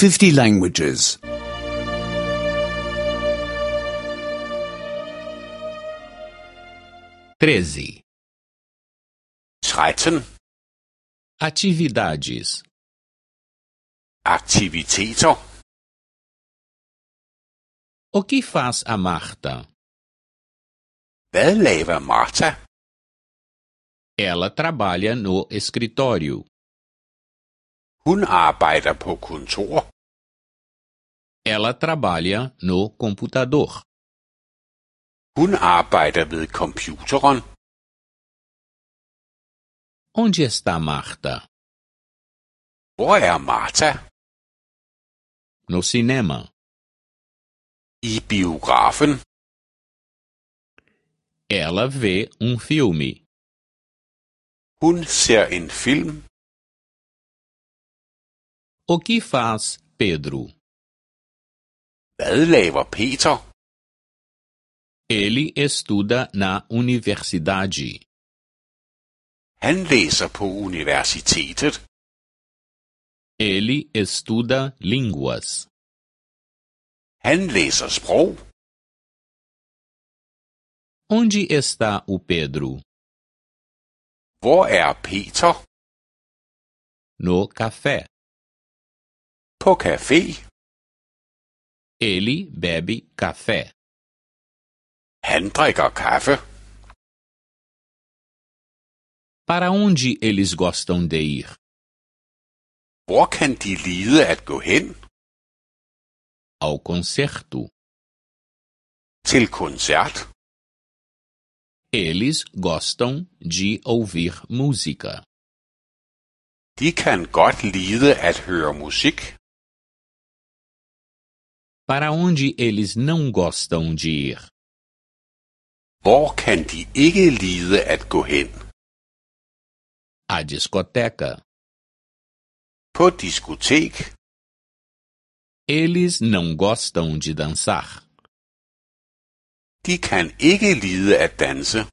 50 languages. 13. 13. Atividades. Aktiviteter. O que faz a Marta? Hvad laver Martha? Ela trabalha no escritório. Hun arbejder på kontor. Ela trabalha no computador. Hun arbejder ved computeren. Onde está Marta? Hvor er Martha? No cinema. I biografen. Ela vê filme. Hun ser en film. O que faz Pedro? Hvad laver Peter? Ele estuda na universidade. Han læser på universitetet. Ele estuda línguas. Han læser sprog. Onde está o Pedro? Hvor er Peter? No café. På café. Ele bebe café. Han drikker kaffe. Para onde eles gostam de ir? Hvor kan de lide at gå hen? Ao concerto. Til koncert. Eles gostam de ouvir música. De kan godt lide at høre musik. Para onde eles não gostam de ir? Hvor kan de ikke lide at gå hen? A discoteca. På diskotek. Eles não gostam de dançar. De kan ikke lide at danse.